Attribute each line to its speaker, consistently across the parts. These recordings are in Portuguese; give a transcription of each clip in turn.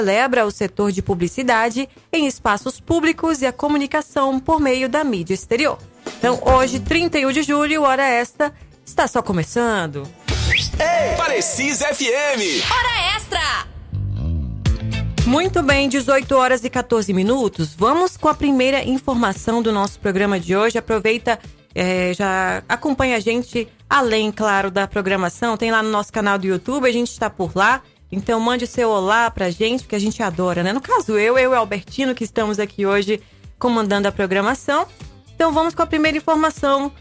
Speaker 1: celebra o setor de publicidade em espaços públicos e a comunicação por meio da mídia exterior. Então, hoje, 31 de julho, Hora Extra, está só começando.
Speaker 2: Ei, Parecis FM!
Speaker 3: Hora Extra!
Speaker 1: Muito bem, 18 horas e 14 minutos. Vamos com a primeira informação do nosso programa de hoje. Aproveita, já acompanha a gente, além, claro, da programação. Tem lá no nosso canal do YouTube, a gente está por lá. Então, mande seu olá pra gente, que a gente adora, né? No caso, eu e o Albertino, que estamos aqui hoje comandando a programação. Então, vamos com a primeira informação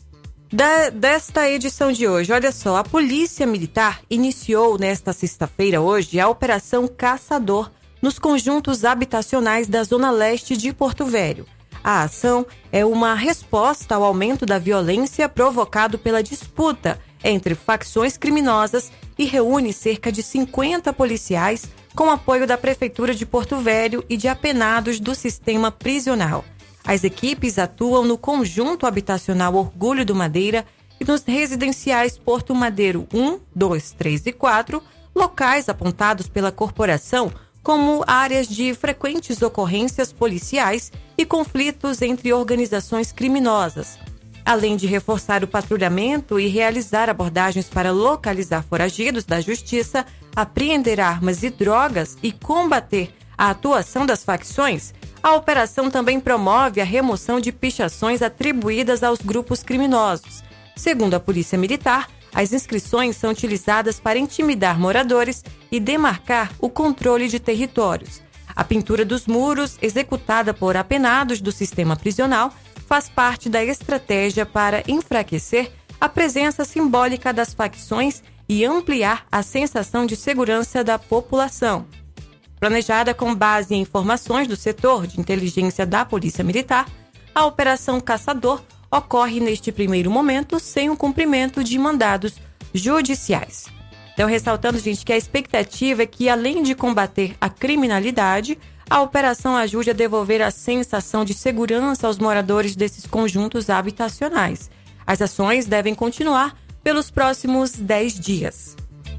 Speaker 1: desta edição de hoje. Olha só, a Polícia Militar iniciou nesta sexta-feira, hoje, a Operação Caçador nos conjuntos habitacionais da Zona Leste de Porto Velho. A ação é uma resposta ao aumento da violência provocado pela disputa entre facções criminosas e reúne cerca de 50 policiais com apoio da Prefeitura de Porto Velho e de apenados do sistema prisional. As equipes atuam no conjunto habitacional Orgulho do Madeira e nos residenciais Porto Madeiro 1, 2, 3 e 4, locais apontados pela corporação como áreas de frequentes ocorrências policiais e conflitos entre organizações criminosas. Além de reforçar o patrulhamento e realizar abordagens para localizar foragidos da justiça, apreender armas e drogas e combater a atuação das facções, a operação também promove a remoção de pichações atribuídas aos grupos criminosos. Segundo a Polícia Militar, as inscrições são utilizadas para intimidar moradores e demarcar o controle de territórios. A pintura dos muros, executada por apenados do sistema prisional, faz parte da estratégia para enfraquecer a presença simbólica das facções e ampliar a sensação de segurança da população. Planejada com base em informações do setor de inteligência da Polícia Militar, a Operação Caçador ocorre neste primeiro momento sem o cumprimento de mandados judiciais. Então, ressaltando, gente, que a expectativa é que, além de combater a criminalidade, a operação ajude a devolver a sensação de segurança aos moradores desses conjuntos habitacionais. As ações devem continuar pelos próximos 10 dias.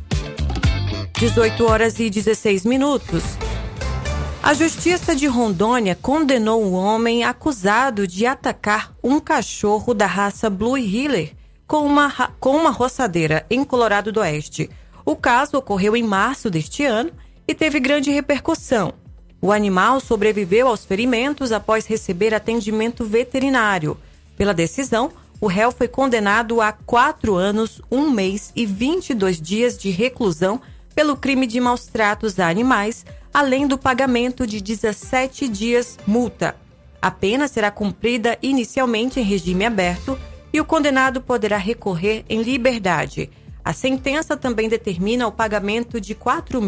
Speaker 1: 18 horas e 16 minutos. A Justiça de Rondônia condenou um homem acusado de atacar um cachorro da raça Blue Heeler com uma roçadeira em Colorado do Oeste. O caso ocorreu em março deste ano e teve grande repercussão. O animal sobreviveu aos ferimentos após receber atendimento veterinário. Pela decisão, o réu foi condenado a 4 anos, 1 mês e 22 dias de reclusão pelo crime de maus tratos a animais, além do pagamento de 17 dias multa. A pena será cumprida inicialmente em regime aberto e o condenado poderá recorrer em liberdade. A sentença também determina o pagamento de R$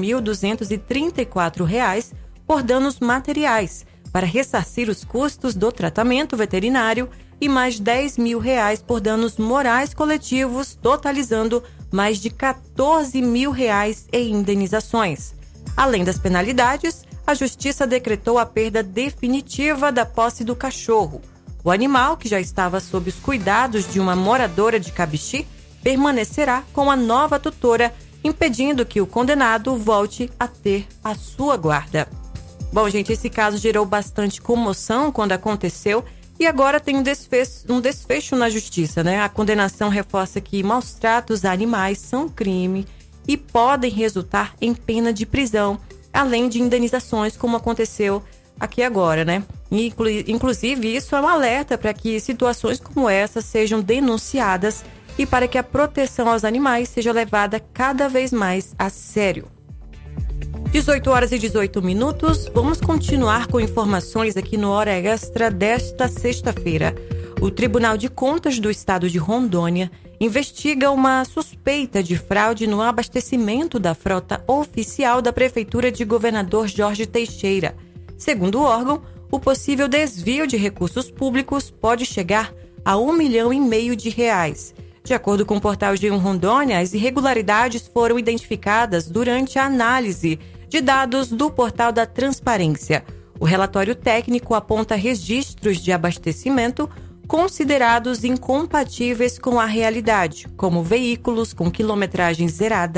Speaker 1: 4.234 por danos materiais, para ressarcir os custos do tratamento veterinário e mais R$ 10 mil por danos morais coletivos, totalizando mais de R$ 14 mil em indenizações. Além das penalidades, a Justiça decretou a perda definitiva da posse do cachorro. O animal, que já estava sob os cuidados de uma moradora de Cabixi, permanecerá com a nova tutora, impedindo que o condenado volte a ter a sua guarda. Bom, gente, esse caso gerou bastante comoção quando aconteceu e agora tem um desfecho na justiça, né? A condenação reforça que maus tratos a animais são crime e podem resultar em pena de prisão, além de indenizações, como aconteceu aqui agora, né? Inclusive, isso é um alerta para que situações como essa sejam denunciadas e para que a proteção aos animais seja levada cada vez mais a sério. 18 horas e 18 minutos, vamos continuar com informações aqui no Hora Extra desta sexta-feira. O Tribunal de Contas do Estado de Rondônia investiga uma suspeita de fraude no abastecimento da frota oficial da Prefeitura de Governador Jorge Teixeira. Segundo o órgão, o possível desvio de recursos públicos pode chegar a R$ 1,5 milhão de reais. De acordo com o portal G1 Rondônia, as irregularidades foram identificadas durante a análise de dados do Portal da Transparência. O relatório técnico aponta registros de abastecimento considerados incompatíveis com a realidade, como veículos com quilometragem zerada,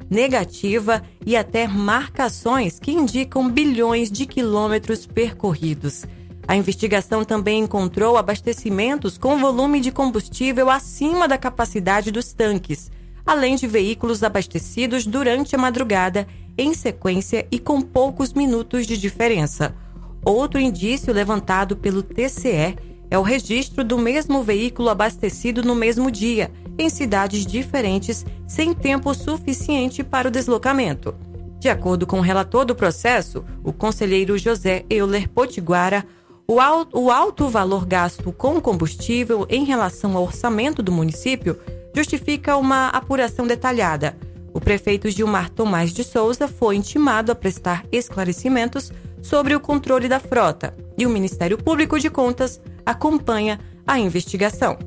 Speaker 1: negativa e até marcações que indicam bilhões de quilômetros percorridos. A investigação também encontrou abastecimentos com volume de combustível acima da capacidade dos tanques, além de veículos abastecidos durante a madrugada, em sequência e com poucos minutos de diferença. Outro indício levantado pelo TCE é o registro do mesmo veículo abastecido no mesmo dia, em cidades diferentes, sem tempo suficiente para o deslocamento. De acordo com o relator do processo, o conselheiro José Euler Potiguara, o alto valor gasto com combustível em relação ao orçamento do município justifica uma apuração detalhada. O prefeito Gilmar Tomás de Souza foi intimado a prestar esclarecimentos sobre o controle da frota e o Ministério Público de Contas acompanha a investigação.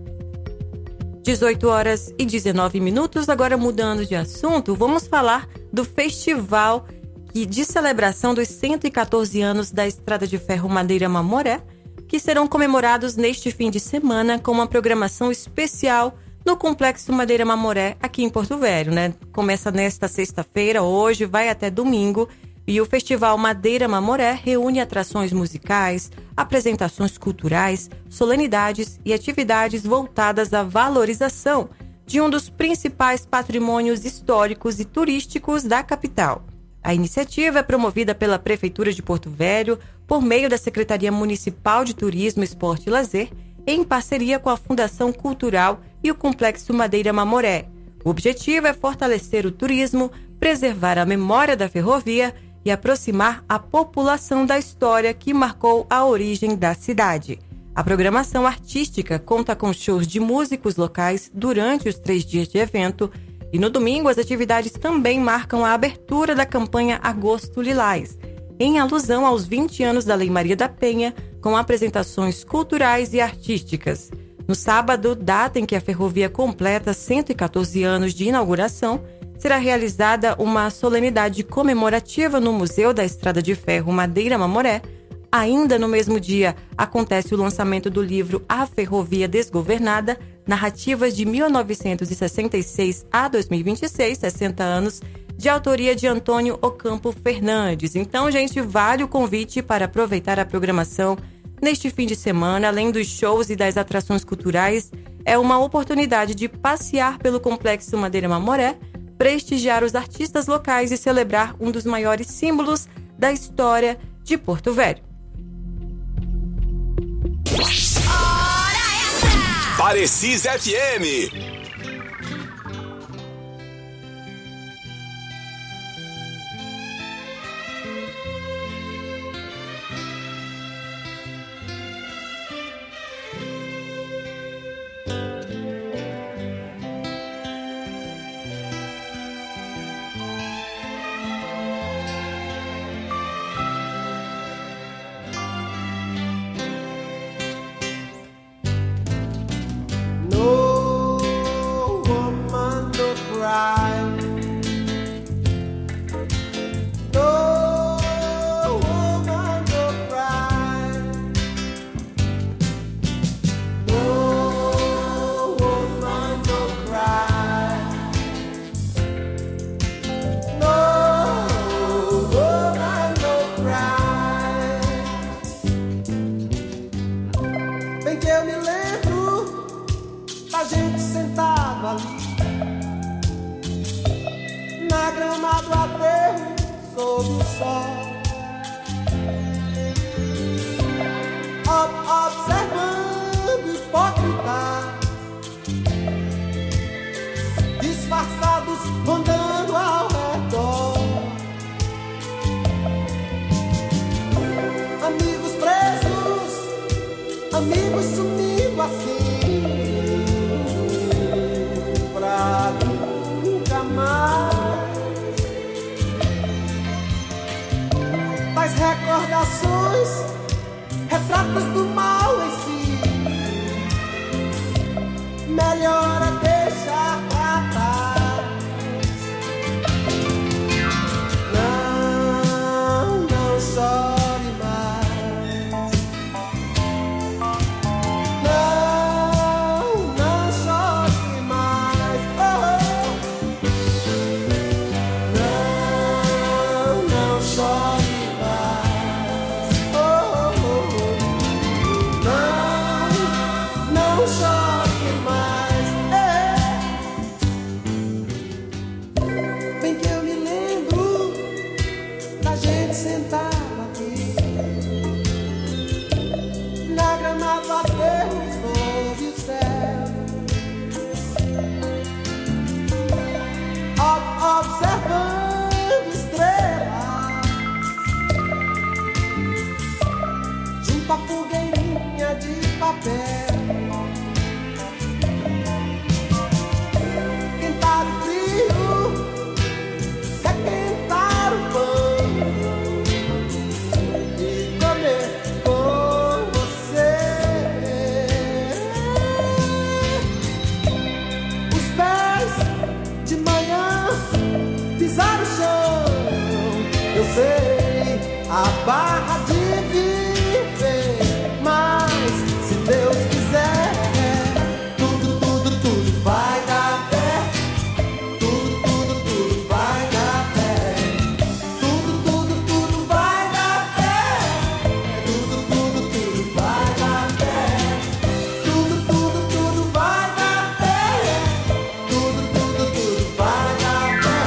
Speaker 1: 18h19, agora mudando de assunto, vamos falar do festival de celebração dos 114 anos da Estrada de Ferro Madeira Mamoré, que serão comemorados neste fim de semana com uma programação especial no Complexo Madeira Mamoré, aqui em Porto Velho, né? Começa nesta sexta-feira, hoje, vai até domingo, e o Festival Madeira Mamoré reúne atrações musicais, apresentações culturais, solenidades e atividades voltadas à valorização de um dos principais patrimônios históricos e turísticos da capital. A iniciativa é promovida pela Prefeitura de Porto Velho por meio da Secretaria Municipal de Turismo, Esporte e Lazer, em parceria com a Fundação Cultural e o Complexo Madeira Mamoré. O objetivo é fortalecer o turismo, preservar a memória da ferrovia e aproximar a população da história que marcou a origem da cidade. A programação artística conta com shows de músicos locais durante os 3 dias de evento e no domingo as atividades também marcam a abertura da campanha Agosto Lilás, em alusão aos 20 anos da Lei Maria da Penha, com apresentações culturais e artísticas. No sábado, data em que a ferrovia completa 114 anos de inauguração, será realizada uma solenidade comemorativa no Museu da Estrada de Ferro Madeira Mamoré. Ainda no mesmo dia, acontece o lançamento do livro A Ferrovia Desgovernada, Narrativas de 1966 a 2026, 60 anos, de autoria de Antônio Ocampo Fernandes. Então, gente, vale o convite para aproveitar a programação neste fim de semana. Além dos shows e das atrações culturais, é uma oportunidade de passear pelo Complexo Madeira Mamoré, prestigiar os artistas locais e celebrar um dos maiores símbolos da história de Porto Velho.
Speaker 2: Parecis FM.
Speaker 3: barra de viver. Mas se Deus quiser, tudo, tudo, tudo vai dar pé. Tudo, tudo, tudo vai dar pé. Tudo, tudo, tudo vai dar pé. Tudo, tudo, tudo vai dar pé. Tudo, tudo, tudo vai dar pé. Tudo, tudo, tudo vai dar pé.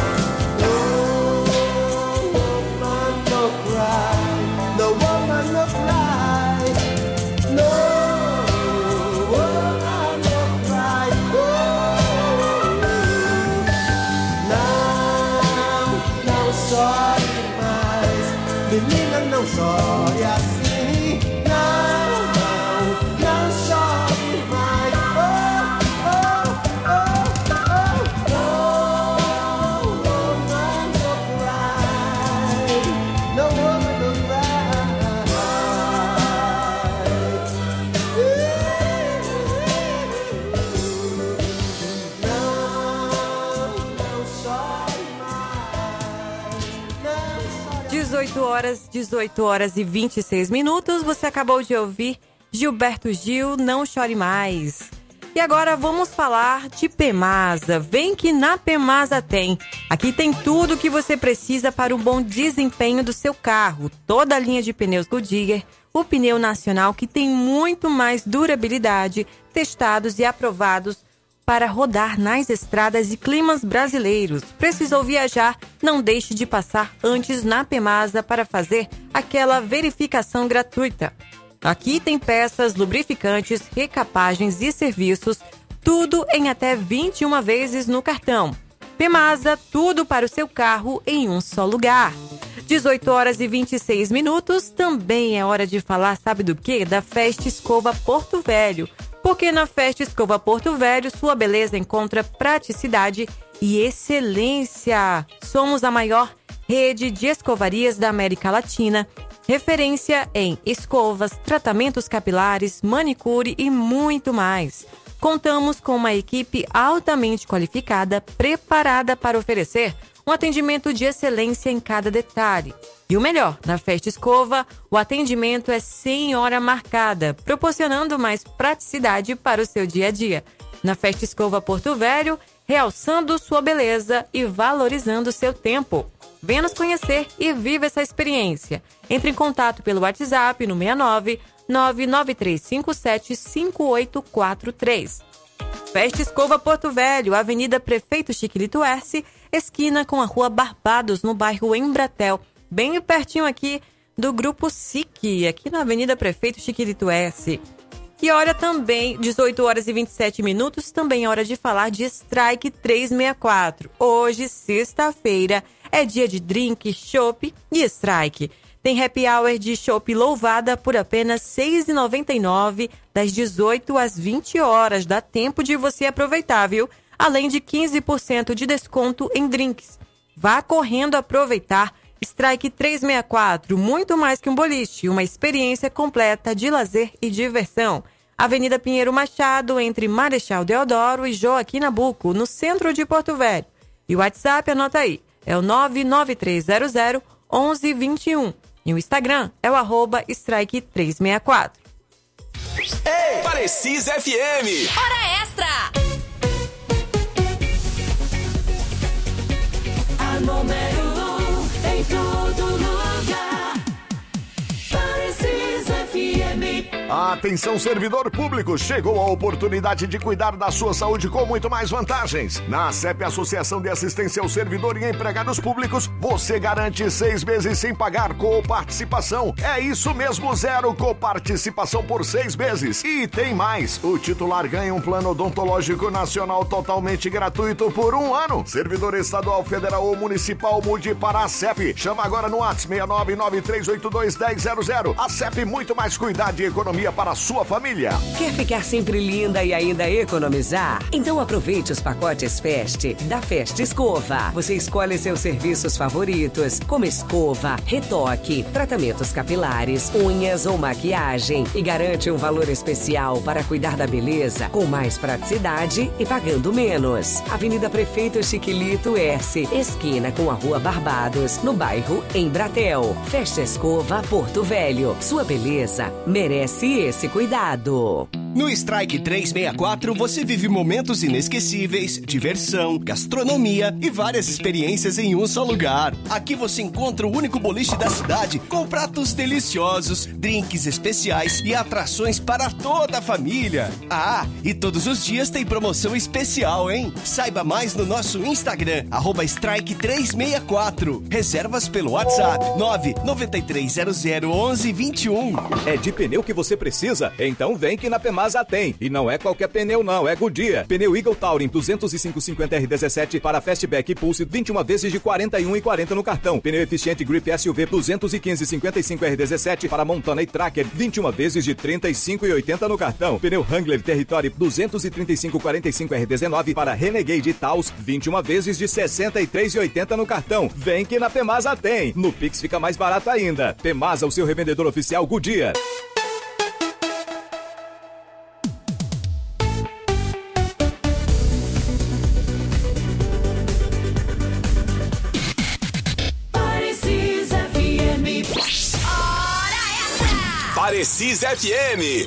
Speaker 3: No woman no cry. No woman no cry. Não chore mais, menina, não chore assim. Não chore mais. No woman no cry. No woman no Não chore mais. Não chore.
Speaker 1: 18 horas e 26 minutos. Você acabou de ouvir Gilberto Gil, Não Chore Mais. E agora vamos falar de Pemasa. Vem que na Pemasa tem. Aqui tem tudo o que você precisa para um bom desempenho do seu carro. Toda a linha de pneus Goodyear, o pneu nacional que tem muito mais durabilidade, testados e aprovados para rodar nas estradas e climas brasileiros. Precisou viajar? Não deixe de passar antes na Pemasa para fazer aquela verificação gratuita. Aqui tem peças, lubrificantes, recapagens e serviços, tudo em até 21 vezes no cartão. Pemasa, tudo para o seu carro em um só lugar. 18 horas e 26 minutos, também é hora de falar, sabe do quê? Da Festa Escova Porto Velho. Porque na Festa Escova Porto Velho, sua beleza encontra praticidade e excelência. Somos a maior rede de escovarias da América Latina, referência em escovas, tratamentos capilares, manicure e muito mais. Contamos com uma equipe altamente qualificada, preparada para oferecer um atendimento de excelência em cada detalhe. E o melhor, na Festa Escova, o atendimento é sem hora marcada, proporcionando mais praticidade para o seu dia a dia. Na Festa Escova Porto Velho, realçando sua beleza e valorizando seu tempo. Venha nos conhecer e viva essa experiência. Entre em contato pelo WhatsApp no 69 99357 5843. Festa Escova Porto Velho, Avenida Prefeito Chiquilito Erce, esquina com a Rua Barbados, no bairro Embratel, bem pertinho aqui do Grupo SIC, aqui na Avenida Prefeito Chiquilito Erce. E olha também, 18 horas e 27 minutos, também é hora de falar de Strike 364. Hoje, sexta-feira, é dia de drink, chopp e strike. Tem happy hour de chopp louvada por apenas R$ 6,99, das 18 às 20 horas. Dá tempo de você aproveitar, viu? Além de 15% de desconto em drinks. Vá correndo aproveitar. Strike 364, muito mais que um boliche, uma experiência completa de lazer e diversão. Avenida Pinheiro Machado, entre Marechal Deodoro e Joaquim Nabuco, no centro de Porto Velho. E o WhatsApp, anota aí, é o 99300 1121. E o Instagram é o @strike364.
Speaker 2: Ei, Parecis FM.
Speaker 4: Hora extra!
Speaker 5: A número 1 em todo lugar. Parecis FM.
Speaker 6: Atenção, servidor público, chegou a oportunidade de cuidar da sua saúde com muito mais vantagens. Na ACEP, Associação de Assistência ao Servidor e Empregados Públicos, você garante 6 meses sem pagar coparticipação. É isso mesmo, zero coparticipação por 6 meses. E tem mais, o titular ganha um plano odontológico nacional totalmente gratuito por 1 ano. Servidor estadual, federal ou municipal, mude para a ACEP. Chama agora no WhatsApp 699-9382-1000. ACEP, muito mais cuidar de economia economia para a sua família.
Speaker 4: Quer ficar sempre linda e ainda economizar? Então aproveite os pacotes Fest da Fest Escova. Você escolhe seus serviços favoritos, como escova, retoque, tratamentos capilares, unhas ou maquiagem, e garante um valor especial para cuidar da beleza com mais praticidade e pagando menos. Avenida Prefeito Chiquilito S, esquina com a Rua Barbados, no bairro Embratel. Fest Escova Porto Velho. Sua beleza merece esse cuidado.
Speaker 7: No Strike 364 você vive momentos inesquecíveis, diversão, gastronomia e várias experiências em um só lugar. Aqui você encontra o único boliche da cidade com pratos deliciosos, drinks especiais e atrações para toda a família. Ah, e todos os dias tem promoção especial, hein? Saiba mais no nosso Instagram, @Strike364. Reservas pelo WhatsApp 993001121.
Speaker 8: É de pneu que você precisa? Então vem que na Pemasa tem. E não é qualquer pneu não, é Goodyear. Pneu Eagle Touring 205/50R17 para Fastback e Pulse 21 vezes de 41,40 no cartão. Pneu eficiente Grip SUV 215/55R17 para Montana e Tracker 21 vezes de 35,80 no cartão. Pneu Wrangler Territory 235/45R19 para Renegade e Taos 21 vezes de 63,80 no cartão. Vem que na Pemasa tem. No Pix fica mais barato ainda. Pemasa, o seu revendedor oficial Goodyear.
Speaker 2: Parecis FM.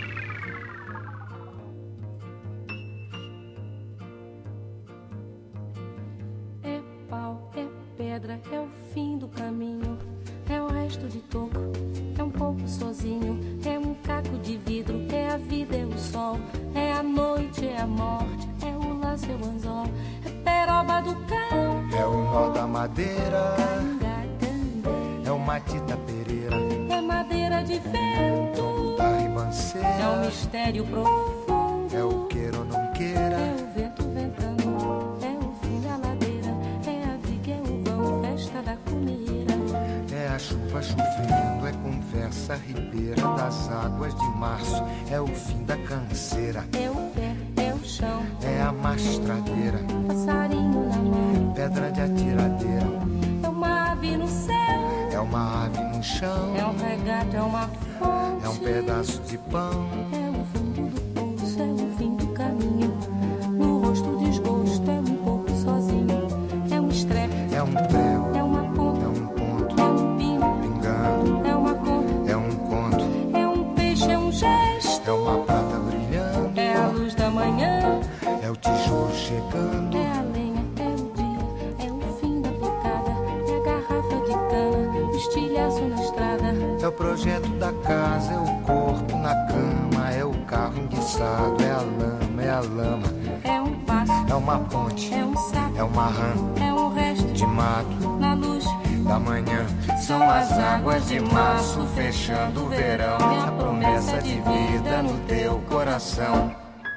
Speaker 5: É pau, é pedra, é o fim do caminho. É o resto de toco, é um pouco sozinho. É um caco de vidro, é a vida, é o sol. É a noite, é a morte, é o laço, é o anzol. É peroba do cão,
Speaker 3: É o nó da madeira, é o matita pereira,
Speaker 5: é madeira de vento,
Speaker 3: da
Speaker 5: é
Speaker 3: ribanceira,
Speaker 5: um mistério profundo.
Speaker 3: é o queira ou não queira,
Speaker 5: É o vento ventando, é o fim da ladeira, é a viga, é o vão, festa da comida.
Speaker 3: é a chuva chovendo, é conversa ribeira das águas de março, é o fim da canseira,
Speaker 5: É o pé, é o chão,
Speaker 3: é a mastradeira,
Speaker 5: passarinho na mão,
Speaker 3: pedra de atiradeira,
Speaker 5: é uma ave no céu,
Speaker 3: é uma ave no chão,
Speaker 5: é um regato, é uma fonte,
Speaker 3: é um pedaço de pão,
Speaker 5: é o fundo do poço, é o fim do caminho. No rosto o desgosto, é um pouco sozinho, é um estrepe,
Speaker 3: é um prego,
Speaker 5: é uma ponta,
Speaker 3: é um ponto,
Speaker 5: é um pingo,
Speaker 3: pingando,
Speaker 5: é uma conta,
Speaker 3: é um conto,
Speaker 5: é um peixe, é um gesto,
Speaker 3: é uma prata brilhando,
Speaker 5: é a luz da manhã,
Speaker 3: é o tijolo chegando,
Speaker 5: é a lenha, é o dia, é o fim da picada, é a garrafa de cana, o estilhaço na estrada,
Speaker 3: é o projeto da casa, é o corpo na cama, é o carro enguiçado, é a lama, é a lama,
Speaker 5: é um passo,
Speaker 3: é uma ponte,
Speaker 5: é um sapo,
Speaker 3: é uma rã
Speaker 5: é um resto
Speaker 3: de mato
Speaker 5: na luz.
Speaker 3: da manhã. São as águas de março fechando o verão, é a promessa de vida no teu coração.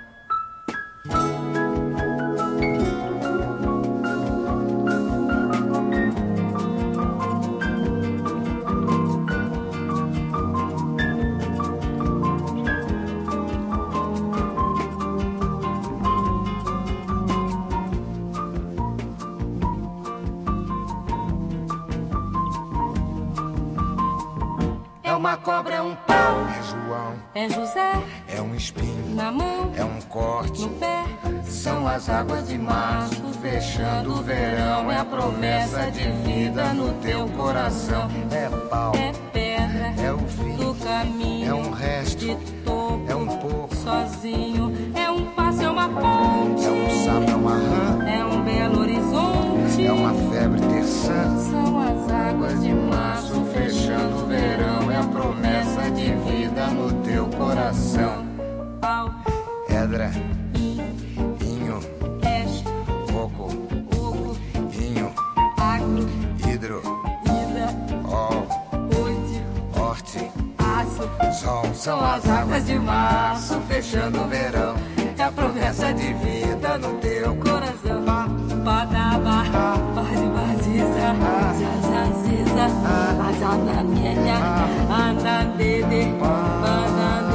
Speaker 5: É uma cobra, é um pau,
Speaker 3: É João,
Speaker 5: é José,
Speaker 3: é um espinho,
Speaker 5: na mão,
Speaker 3: é um corte.
Speaker 5: no pé,
Speaker 3: São as águas de março fechando o verão, é a promessa de vida no teu coração. É pau,
Speaker 5: é pedra,
Speaker 3: é o fim,
Speaker 5: do caminho,
Speaker 3: é um resto,
Speaker 5: de topo,
Speaker 3: é um pouco,
Speaker 5: sozinho, é um passo, é uma ponte,
Speaker 3: é um sapo, é uma rã,
Speaker 5: é um belo horizonte,
Speaker 3: é uma febre terçã.
Speaker 5: são as águas de março
Speaker 3: Fechando o verão, é a promessa de vida no teu coração.
Speaker 5: pau,
Speaker 3: Edra,
Speaker 5: inho,
Speaker 3: inho,
Speaker 5: peixe,
Speaker 3: coco,
Speaker 5: oco,
Speaker 3: inho,
Speaker 5: agro,
Speaker 3: hidro,
Speaker 5: vida,
Speaker 3: ol,
Speaker 5: oite,
Speaker 3: horte,
Speaker 5: aço,
Speaker 3: sol. São as águas de março fechando o verão, é a promessa de vida no teu
Speaker 5: coração, badaba, badibaziza, zazaziza, azanamienya, andandede, banana.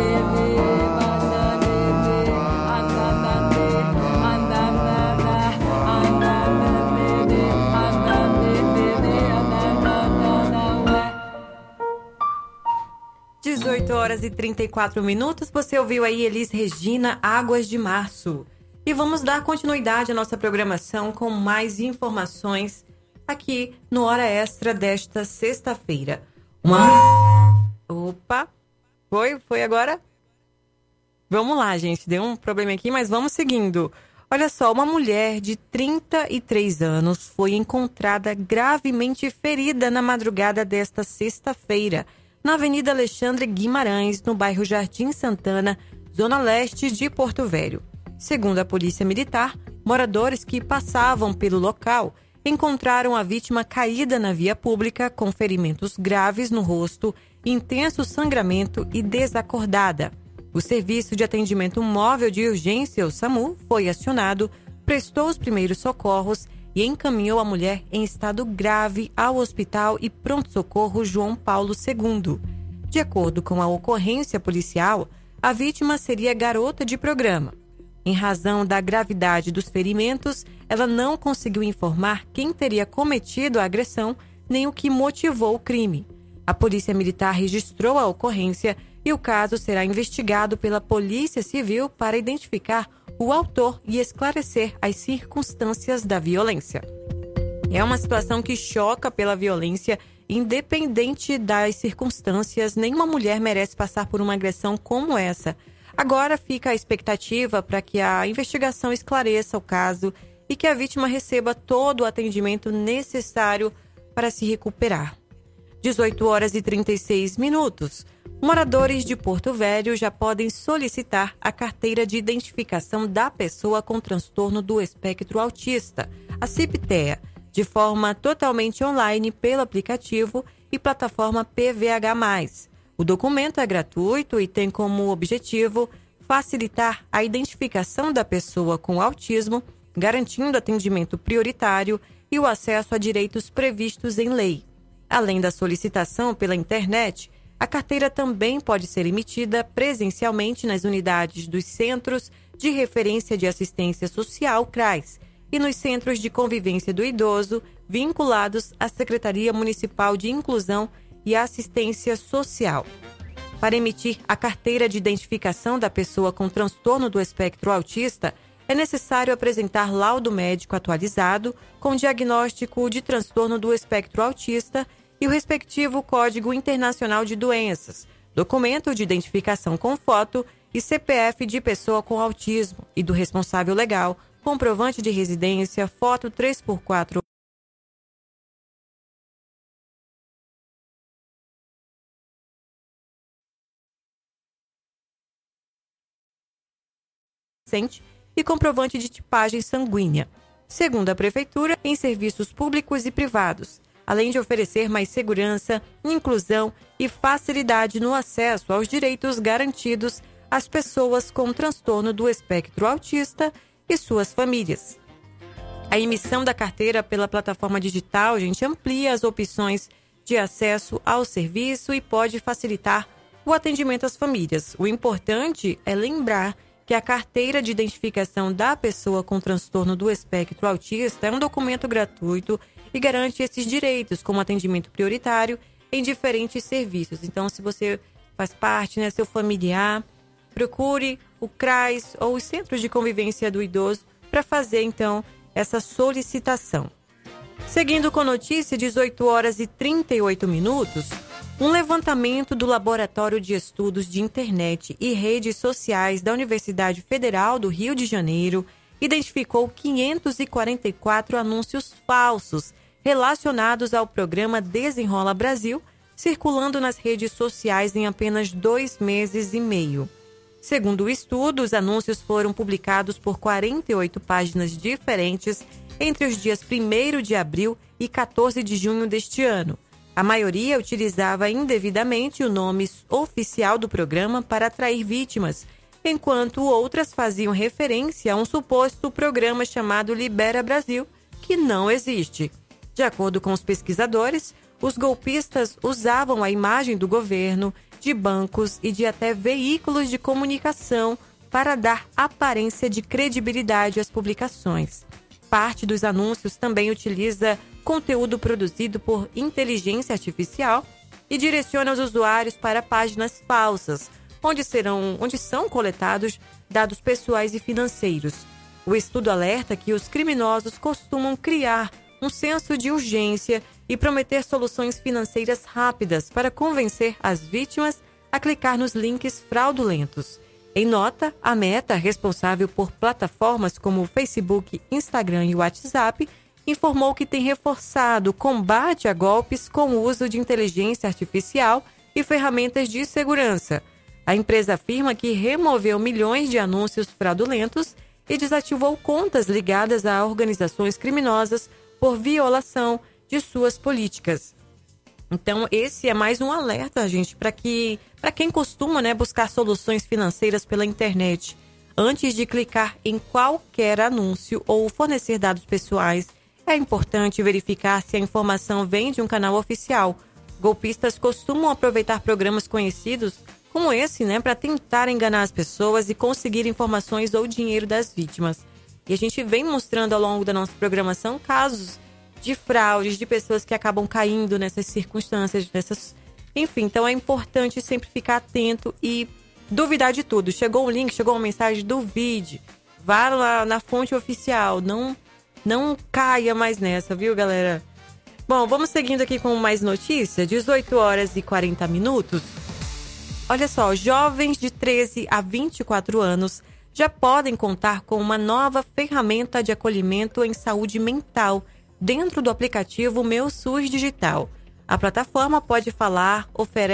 Speaker 1: 18 horas e 34 minutos. Você ouviu aí Elis Regina, Águas de Março. E vamos dar continuidade à nossa programação com mais informações aqui no Hora Extra desta sexta-feira. Opa! Foi agora? Vamos lá, gente. Deu um problema aqui, mas vamos seguindo. Olha só, uma mulher de 33 anos foi encontrada gravemente ferida na madrugada desta sexta-feira, na Avenida Alexandre Guimarães, no bairro Jardim Santana, zona leste de Porto Velho. Segundo a Polícia Militar, moradores que passavam pelo local encontraram a vítima caída na via pública com ferimentos graves no rosto, intenso sangramento e desacordada. O Serviço de Atendimento Móvel de Urgência, o SAMU, foi acionado, prestou os primeiros socorros e encaminhou a mulher em estado grave ao Hospital e Pronto-Socorro João Paulo II. De acordo com a ocorrência policial, a vítima seria garota de programa. Em razão da gravidade dos ferimentos, ela não conseguiu informar quem teria cometido a agressão nem o que motivou o crime. A Polícia Militar registrou a ocorrência e o caso será investigado pela Polícia Civil para identificar o autor e esclarecer as circunstâncias da violência. É uma situação que choca pela violência, independente das circunstâncias. Nenhuma mulher merece passar por uma agressão como essa. Agora fica a expectativa para que a investigação esclareça o caso e que a vítima receba todo o atendimento necessário para se recuperar. 18 horas e 36 minutos. Moradores de Porto Velho já podem solicitar a carteira de identificação da pessoa com transtorno do espectro autista, a CIPTEA, de forma totalmente online pelo aplicativo e plataforma PVH+. O documento é gratuito e tem como objetivo facilitar a identificação da pessoa com autismo, garantindo atendimento prioritário e o acesso a direitos previstos em lei. Além da solicitação pela internet, a carteira também pode ser emitida presencialmente nas unidades dos Centros de Referência de Assistência Social, CRAS, e nos Centros de Convivência do Idoso, vinculados à Secretaria Municipal de Inclusão e Assistência Social. Para emitir a carteira de identificação da pessoa com transtorno do espectro autista, é necessário apresentar laudo médico atualizado com diagnóstico de transtorno do espectro autista e o respectivo Código Internacional de Doenças, documento de identificação com foto e CPF de pessoa com autismo e do responsável legal, comprovante de residência, foto 3x4 e comprovante de tipagem sanguínea. Segundo a Prefeitura, em serviços públicos e privados, além de oferecer mais segurança, inclusão e facilidade no acesso aos direitos garantidos às pessoas com transtorno do espectro autista e suas famílias. A emissão da carteira pela plataforma digital, gente, amplia as opções de acesso ao serviço e pode facilitar o atendimento às famílias. O importante é lembrar que a carteira de identificação da pessoa com transtorno do espectro autista é um documento gratuito e garante esses direitos, como atendimento prioritário em diferentes serviços. Então, se você faz parte, seu familiar, procure o CRAS ou os Centros de Convivência do Idoso para fazer, então, essa solicitação. Seguindo com notícia, 18 horas e 38 minutos, um levantamento do Laboratório de Estudos de Internet e Redes Sociais da Universidade Federal do Rio de Janeiro identificou 544 anúncios falsos relacionados ao programa Desenrola Brasil, circulando nas redes sociais em apenas 2 meses e meio. Segundo o estudo, os anúncios foram publicados por 48 páginas diferentes entre os dias 1º de abril e 14 de junho deste ano. A maioria utilizava indevidamente o nome oficial do programa para atrair vítimas, enquanto outras faziam referência a um suposto programa chamado Libera Brasil, que não existe. De acordo com os pesquisadores, os golpistas usavam a imagem do governo, de bancos e de até veículos de comunicação para dar aparência de credibilidade às publicações. Parte dos anúncios também utiliza conteúdo produzido por inteligência artificial e direciona os usuários para páginas falsas, onde são coletados dados pessoais e financeiros. O estudo alerta que os criminosos costumam criar um senso de urgência e prometer soluções financeiras rápidas para convencer as vítimas a clicar nos links fraudulentos. Em nota, a Meta, responsável por plataformas como o Facebook, Instagram e WhatsApp, informou que tem reforçado o combate a golpes com o uso de inteligência artificial e ferramentas de segurança. A empresa afirma que removeu milhões de anúncios fraudulentos e desativou contas ligadas a organizações criminosas por violação de suas políticas. Então, esse é mais um alerta, gente, para quem costuma, buscar soluções financeiras pela internet. Antes de clicar em qualquer anúncio ou fornecer dados pessoais, é importante verificar se a informação vem de um canal oficial. Golpistas costumam aproveitar programas conhecidos como esse, para tentar enganar as pessoas e conseguir informações ou dinheiro das vítimas. E a gente vem mostrando ao longo da nossa programação casos de fraudes, de pessoas que acabam caindo nessas circunstâncias, Enfim, então é importante sempre ficar atento e duvidar de tudo. Chegou um link, chegou uma mensagem, duvide. Vá lá na fonte oficial, não caia mais nessa, viu, galera? Bom, vamos seguindo aqui com mais notícias. 18 horas e 40 minutos. Olha só, jovens de 13 a 24 anos já podem contar com uma nova ferramenta de acolhimento em saúde mental dentro do aplicativo Meu SUS Digital. A plataforma Pode Falar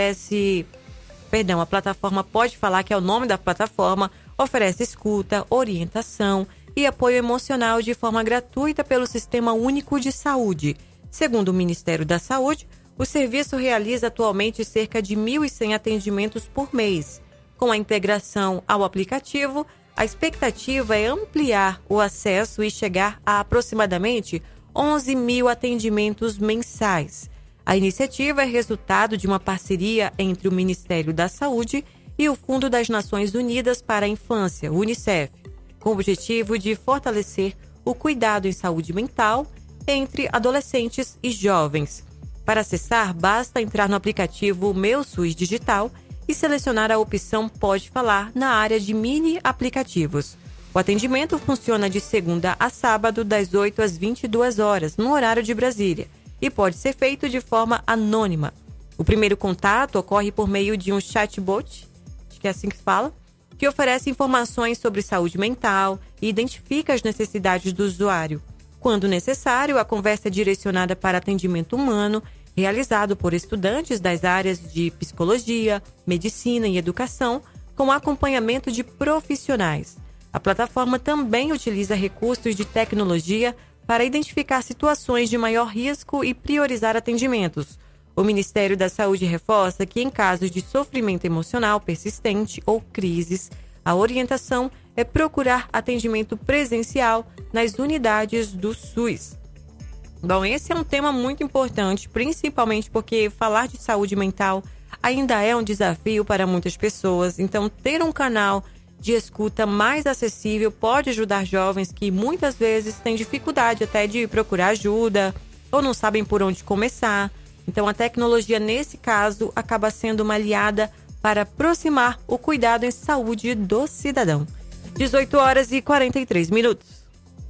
Speaker 1: a plataforma Pode Falar, que é o nome da plataforma, oferece escuta, orientação e apoio emocional de forma gratuita pelo Sistema Único de Saúde. Segundo o Ministério da Saúde, o serviço realiza atualmente cerca de 1.100 atendimentos por mês. Com a integração ao aplicativo, a expectativa é ampliar o acesso e chegar a aproximadamente 11 mil atendimentos mensais. A iniciativa é resultado de uma parceria entre o Ministério da Saúde e o Fundo das Nações Unidas para a Infância, UNICEF, com o objetivo de fortalecer o cuidado em saúde mental entre adolescentes e jovens. Para acessar, basta entrar no aplicativo Meu SUS Digital e selecionar a opção Pode Falar na área de mini aplicativos. O atendimento funciona de segunda a sábado, das 8 às 22 horas, no horário de Brasília, e pode ser feito de forma anônima. O primeiro contato ocorre por meio de um chatbot, acho que é assim que se fala, que oferece informações sobre saúde mental e identifica as necessidades do usuário. Quando necessário, a conversa é direcionada para atendimento humano, realizado por estudantes das áreas de psicologia, medicina e educação, com acompanhamento de profissionais. A plataforma também utiliza recursos de tecnologia para identificar situações de maior risco e priorizar atendimentos. O Ministério da Saúde reforça que, em casos de sofrimento emocional persistente ou crises, a orientação é procurar atendimento presencial nas unidades do SUS. Bom, esse é um tema muito importante, principalmente porque falar de saúde mental ainda é um desafio para muitas pessoas. Então, ter um canal de escuta mais acessível pode ajudar jovens que muitas vezes têm dificuldade até de procurar ajuda ou não sabem por onde começar. Então, a tecnologia, nesse caso, acaba sendo uma aliada para aproximar o cuidado em saúde do cidadão. 18 horas e 43 minutos.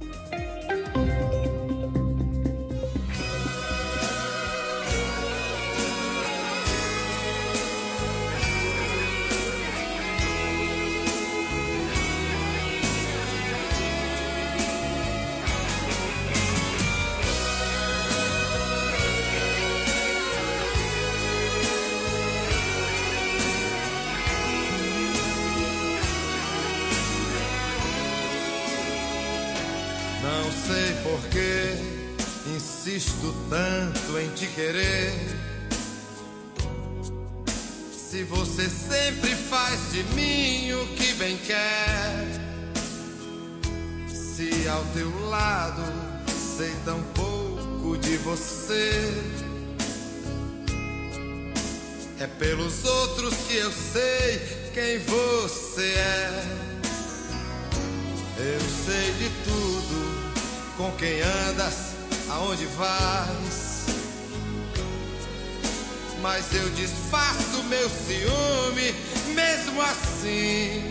Speaker 3: Não sei por que insisto tanto em te querer. Se você sempre faz de mim o que bem quer. Se ao teu lado sei tão pouco de você. É pelos outros que eu sei quem você é. Eu sei de tudo, com quem andas, aonde vais.
Speaker 9: mas eu disfarço meu ciúme mesmo assim,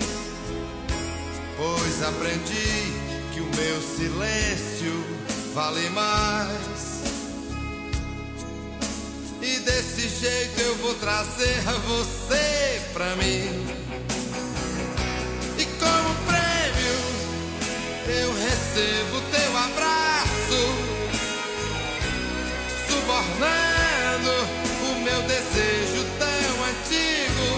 Speaker 9: pois aprendi que o meu silêncio vale mais. E desse jeito eu vou trazer você pra mim. E como prêmio eu recebo teu abraço, subornando o meu desejo tão antigo.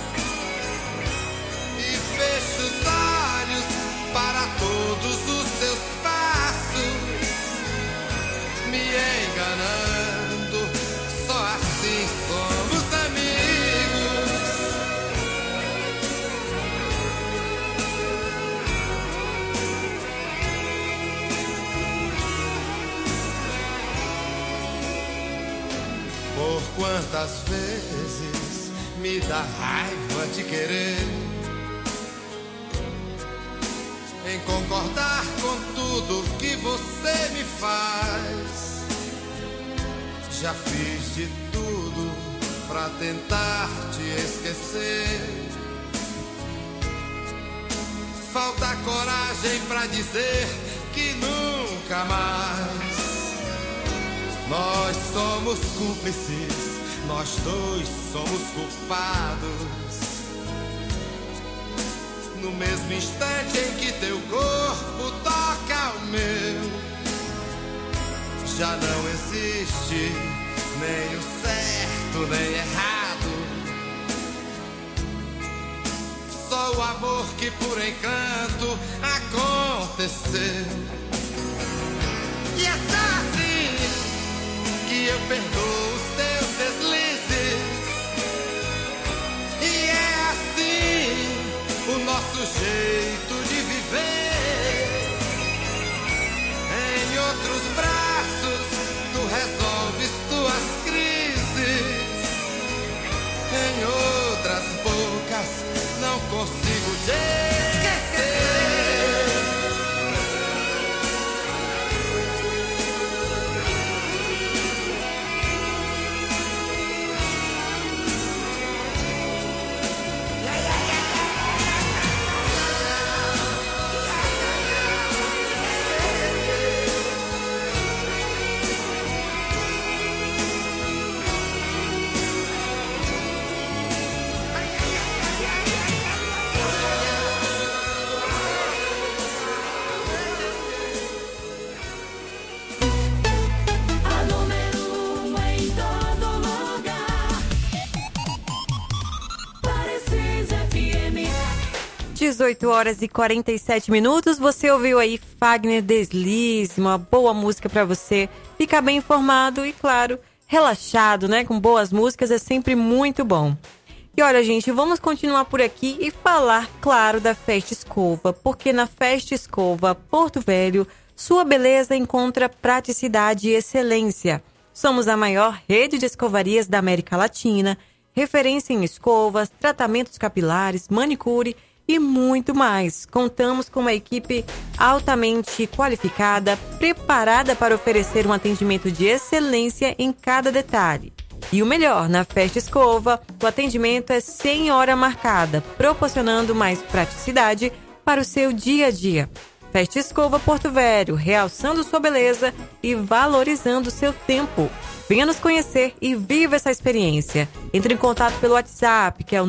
Speaker 9: E fecho os olhos para todos os teus passos, me enganando, só assim somos amigos. Por quantas vezes me dá raiva de querer em concordar com tudo que você me faz. Já fiz de tudo pra tentar te esquecer. Falta coragem pra dizer que nunca mais. Nós somos cúmplices, nós dois somos culpados. No mesmo instante em que teu corpo toca o meu, já não existe nem o certo nem errado, só o amor que por encanto aconteceu. E é só assim que eu perdoo os teus deslizes, e é assim o nosso jeito de viver. Em outros braços tu resolves tuas crises, em outras bocas não consigo te esquecer.
Speaker 5: A número 1 em todo lugar. Parecis FM.
Speaker 1: 18 horas e 47 minutos. Você ouviu aí Fagner Deslize, uma boa música pra você ficar bem informado e, claro, relaxado, né? Com boas músicas é sempre muito bom. E olha, gente, vamos continuar por aqui e falar, claro, da Festa Escova, porque na Festa Escova Porto Velho, sua beleza encontra praticidade e excelência. Somos a maior rede de escovarias da América Latina, referência em escovas, tratamentos capilares, manicure e muito mais. Contamos com uma equipe altamente qualificada, preparada para oferecer um atendimento de excelência em cada detalhe. E o melhor, na Festa Escova, o atendimento é sem hora marcada, proporcionando mais praticidade para o seu dia a dia. Festa Escova Porto Velho, realçando sua beleza e valorizando seu tempo. Venha nos conhecer e viva essa experiência. Entre em contato pelo WhatsApp, que é o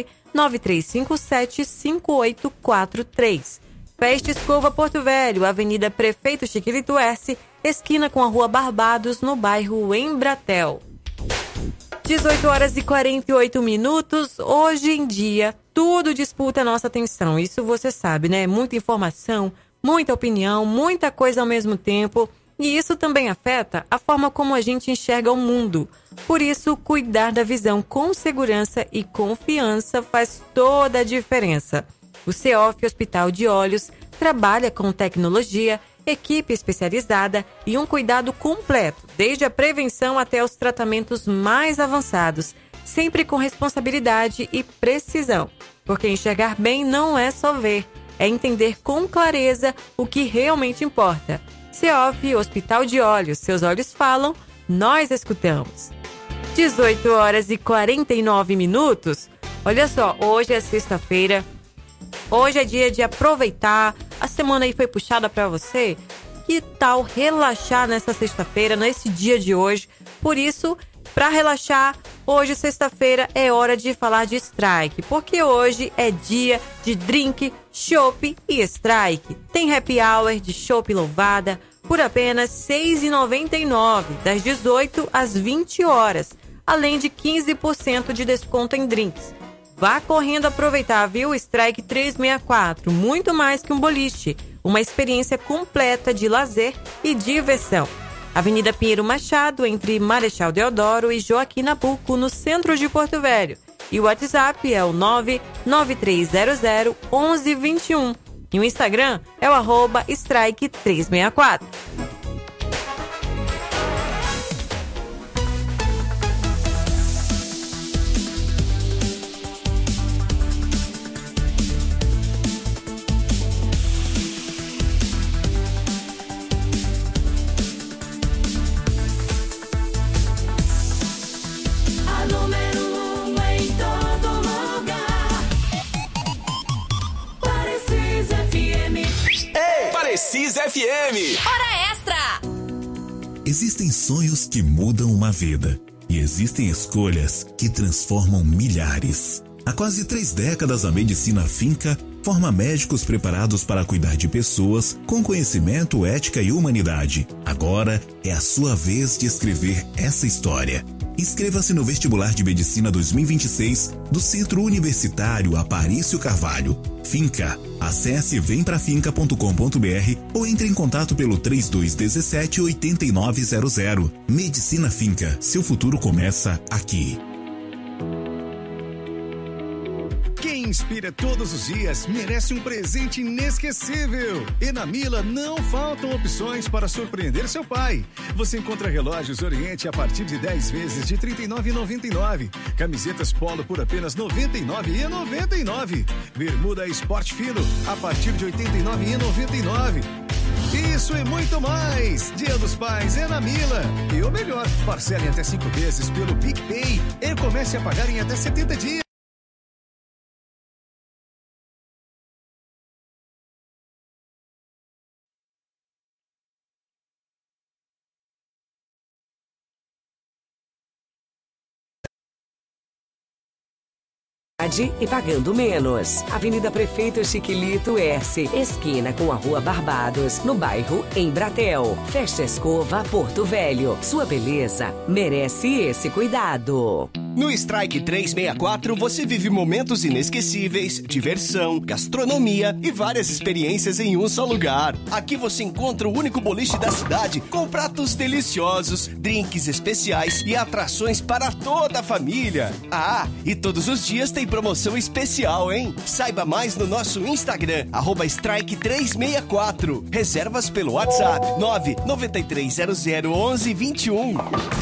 Speaker 1: 993575843. Festa Escova Porto Velho, Avenida Prefeito Chiquilito S, esquina com a Rua Barbados, no bairro Embratel. 18 horas e 48 minutos. Hoje em dia, tudo disputa a nossa atenção. Isso você sabe, né? Muita informação, muita opinião, muita coisa ao mesmo tempo. E isso também afeta a forma como a gente enxerga o mundo. Por isso, cuidar da visão com segurança e confiança faz toda a diferença. O CEOF Hospital de Olhos trabalha com tecnologia, equipe especializada e um cuidado completo, desde a prevenção até os tratamentos mais avançados, sempre com responsabilidade e precisão. Porque enxergar bem não é só ver, é entender com clareza o que realmente importa. CEOF Hospital de Olhos, seus olhos falam, nós escutamos. 18 horas e 49 minutos. Olha só, hoje é sexta-feira. Hoje é dia de aproveitar. A semana aí foi puxada pra você. Que tal relaxar nessa sexta-feira, nesse dia de hoje? Por isso, pra relaxar, hoje, sexta-feira, é hora de falar de Strike. Porque hoje é dia de drink, chopp e Strike. Tem happy hour de chopp louvada por apenas R$ 6,99, das 18 às 20 horas. Além de 15% de desconto em drinks. Vá correndo aproveitar, viu? Strike 364, muito mais que um boliche. Uma experiência completa de lazer e diversão. Avenida Pinheiro Machado, entre Marechal Deodoro e Joaquim Nabuco, no centro de Porto Velho. E o WhatsApp é o 993001121. E o Instagram é o @Strike364.
Speaker 2: Parecis FM.
Speaker 10: Hora extra!
Speaker 11: Existem sonhos que mudam uma vida e existem escolhas que transformam milhares. Há quase 3 décadas, a Medicina Finca forma médicos preparados para cuidar de pessoas com conhecimento, ética e humanidade. Agora é a sua vez de escrever essa história. Inscreva-se no vestibular de Medicina 2026 do Centro Universitário Aparício Carvalho. Finca. Acesse vemprafinca.com.br ou entre em contato pelo 3217-8900. Medicina Finca. Seu futuro começa aqui.
Speaker 12: Quem inspira todos os dias merece um presente inesquecível. E na Mila não faltam opções para surpreender seu pai. Você encontra relógios Oriente a partir de 10 vezes de R$ 39,99. Camisetas Polo por apenas R$ 99,99. Bermuda Esporte Fino a partir de R$ 89,99. Isso e muito mais! Dia dos Pais é na Mila. E o melhor, parcele até 5 vezes pelo PicPay e comece a pagar em até 70 dias.
Speaker 4: E pagando menos. Avenida Prefeito Chiquilito S, esquina com a Rua Barbados, no bairro Embratel. Festa Escova, Porto Velho. Sua beleza merece esse cuidado.
Speaker 7: No Strike 364 você vive momentos inesquecíveis, diversão, gastronomia e várias experiências em um só lugar. Aqui você encontra o único boliche da cidade com pratos deliciosos, drinks especiais e atrações para toda a família. Ah, e todos os dias tem promoção especial, hein? Saiba mais no nosso Instagram, @Strike364. Reservas pelo WhatsApp 993001121.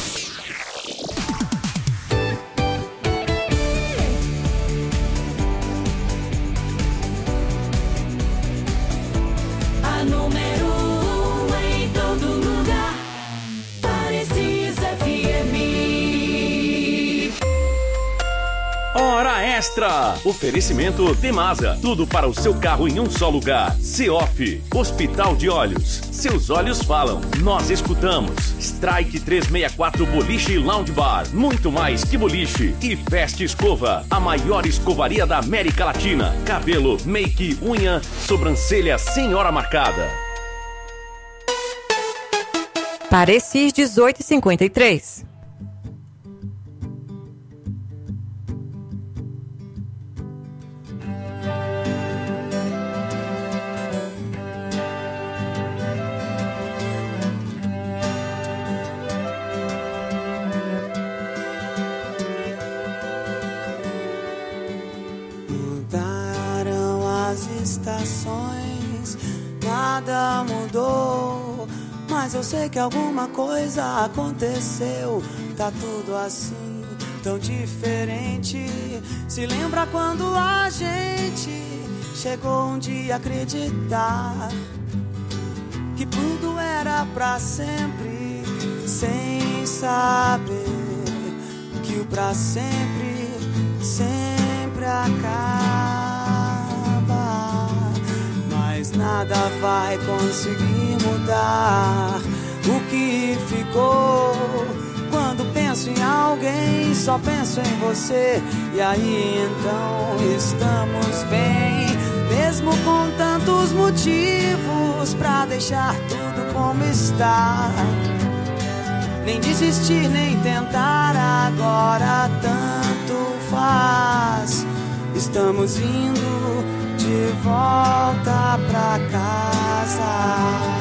Speaker 13: Hora Extra. Oferecimento Temasa. Tudo para o seu carro em um só lugar. CEOF. Hospital de Olhos. Seus olhos falam. Nós escutamos. Strike 364 Boliche e Lounge Bar. Muito mais que boliche. E Festa Escova. A maior escovaria da América Latina. Cabelo, make, unha, sobrancelha sem hora marcada.
Speaker 1: Parecis 18h53.
Speaker 3: Estações, nada mudou, mas eu sei que alguma coisa aconteceu. Tá tudo assim, tão diferente. Se lembra quando a gente chegou um dia a acreditar que tudo era pra sempre, sem saber que o pra sempre, sempre acaba. Mas nada vai conseguir mudar o que ficou. Quando penso em alguém, só penso em você. E aí então estamos bem, mesmo com tantos motivos pra deixar tudo como está. Nem desistir, nem tentar, agora tanto faz. Estamos indo de volta pra casa.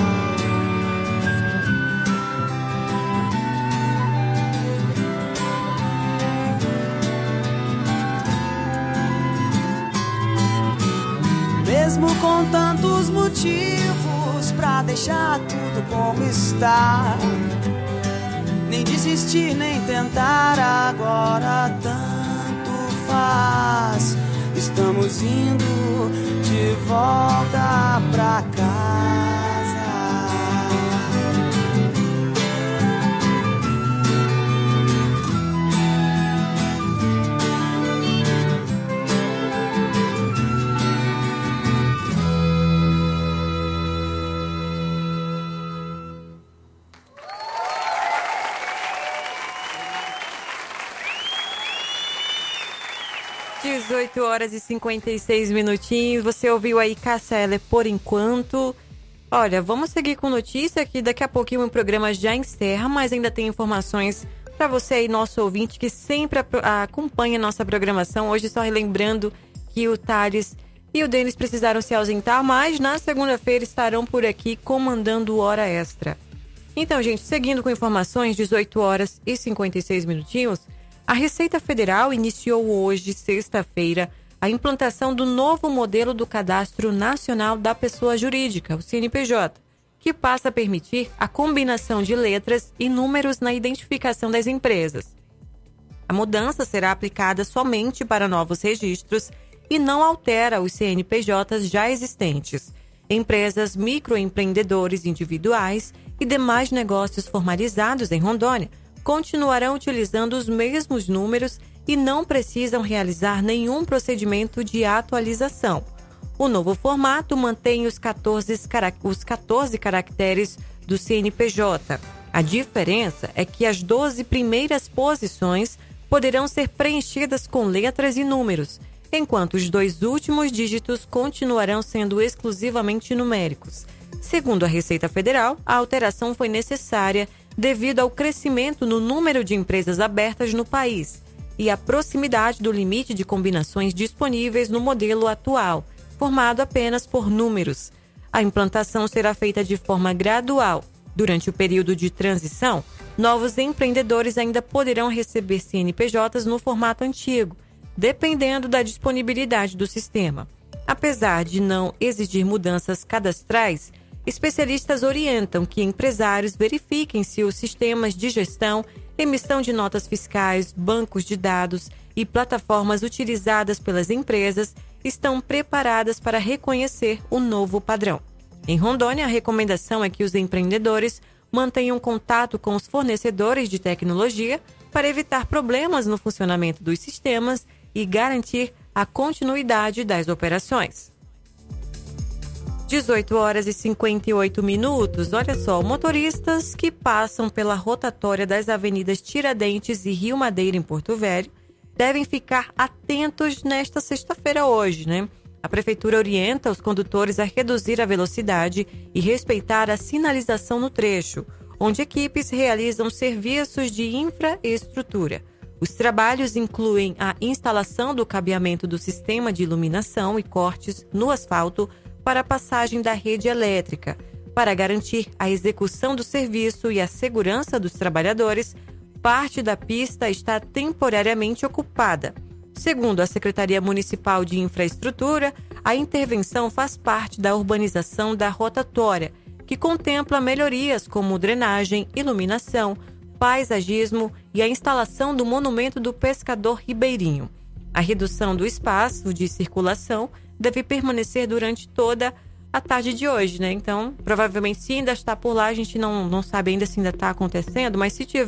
Speaker 3: Mesmo com tantos motivos pra deixar tudo como está. Nem desistir, nem tentar, agora tanto faz. Estamos indo de volta pra casa.
Speaker 1: 18 horas e 56 minutinhos. Você ouviu aí Cássia Eller Por Enquanto. Olha, vamos seguir com notícia que daqui a pouquinho o programa já encerra, mas ainda tem informações para você aí, nosso ouvinte, que sempre acompanha a nossa programação. Hoje só relembrando que o Thales e o Denis precisaram se ausentar, mas na segunda-feira estarão por aqui comandando Hora Extra. Então, gente, seguindo com informações, 18 horas e 56 minutinhos, a Receita Federal iniciou hoje, sexta-feira, a implantação do novo modelo do Cadastro Nacional da Pessoa Jurídica, o CNPJ, que passa a permitir a combinação de letras e números na identificação das empresas. A mudança será aplicada somente para novos registros e não altera os CNPJs já existentes. Empresas, microempreendedores individuais e demais negócios formalizados em Rondônia continuarão utilizando os mesmos números e não precisam realizar nenhum procedimento de atualização. O novo formato mantém os 14 caracteres do CNPJ. A diferença é que as 12 primeiras posições poderão ser preenchidas com letras e números, enquanto os 2 últimos dígitos continuarão sendo exclusivamente numéricos. Segundo a Receita Federal, a alteração foi necessária devido ao crescimento no número de empresas abertas no país e à proximidade do limite de combinações disponíveis no modelo atual, formado apenas por números. A implantação será feita de forma gradual. Durante o período de transição, novos empreendedores ainda poderão receber CNPJs no formato antigo, dependendo da disponibilidade do sistema. Apesar de não exigir mudanças cadastrais, especialistas orientam que empresários verifiquem se os sistemas de gestão, emissão de notas fiscais, bancos de dados e plataformas utilizadas pelas empresas estão preparadas para reconhecer o novo padrão. Em Rondônia, a recomendação é que os empreendedores mantenham contato com os fornecedores de tecnologia para evitar problemas no funcionamento dos sistemas e garantir a continuidade das operações. 18 horas e 58 minutos. Olha só, motoristas que passam pela rotatória das avenidas Tiradentes e Rio Madeira em Porto Velho devem ficar atentos nesta sexta-feira hoje, né? A Prefeitura orienta os condutores a reduzir a velocidade e respeitar a sinalização no trecho, onde equipes realizam serviços de infraestrutura. Os trabalhos incluem a instalação do cabeamento do sistema de iluminação e cortes no asfalto para a passagem da rede elétrica. Para garantir a execução do serviço e a segurança dos trabalhadores, parte da pista está temporariamente ocupada. Segundo a Secretaria Municipal de Infraestrutura, a intervenção faz parte da urbanização da rotatória, que contempla melhorias como drenagem, iluminação, paisagismo e a instalação do monumento do pescador ribeirinho. A redução do espaço de circulação deve permanecer durante toda a tarde de hoje, né? Então, provavelmente, se ainda está por lá, a gente não sabe ainda se ainda está acontecendo, mas se tiver,